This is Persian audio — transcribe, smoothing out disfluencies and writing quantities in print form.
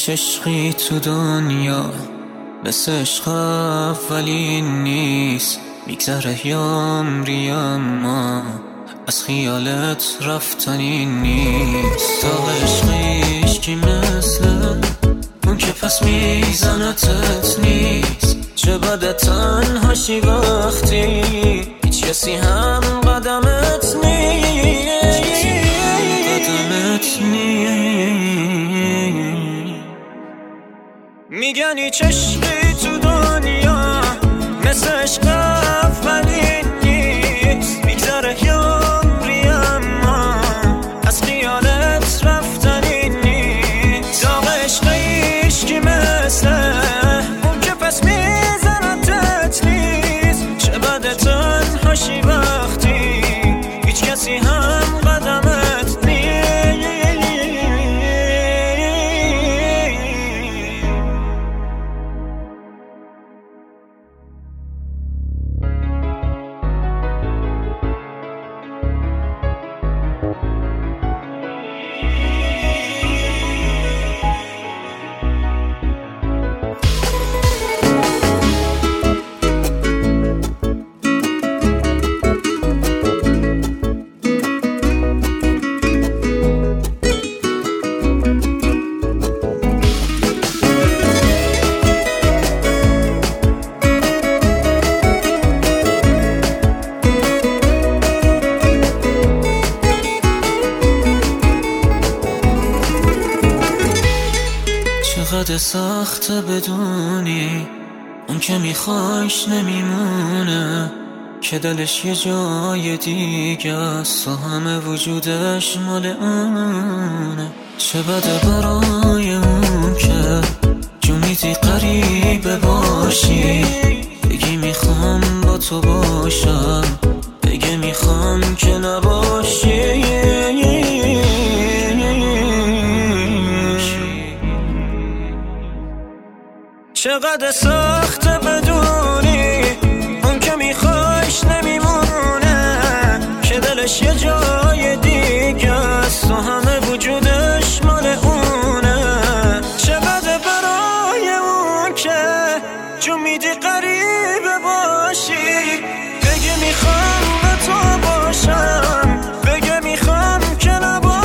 هیچ عشقی تو دنیا مثل عشق اولین نیست. میگذره یامری اما از خیالت رفتنی نیست. تا عشقیش کی مثل اون که پس میزنتت نیست. چه بده تنهاشی وقتی هیچ کسی هم قدمت نیست. میگن هیچ عشقی تو دنیا مثل عشق اولین نیست. میگذره یامری اما از خیالت رفتنی نیست. داغ عشقیش کی مثل اون که پس میزنتت نیست. چه بده تنهاشی وقتی هیچ کسی هم قدمت نیست. چقدر سخته بدونی اون که میخوایش نمیمونه، که دلش یه جای دیگه است و همه وجودش مال اونه. چه بده برای اون که جمیدی قریبه باشی، بگی میخوام با تو باشم، بگی میخوام که نباشی. چقدر سخته بدونی اون که میخوایش نمیمونه، که دلش یه جای دیگه است و همه وجودش مال اونه. چقدر برای اون که جمیدی قریبه باشی، بگی میخوام با تو باشم، بگی میخوام که نباشی.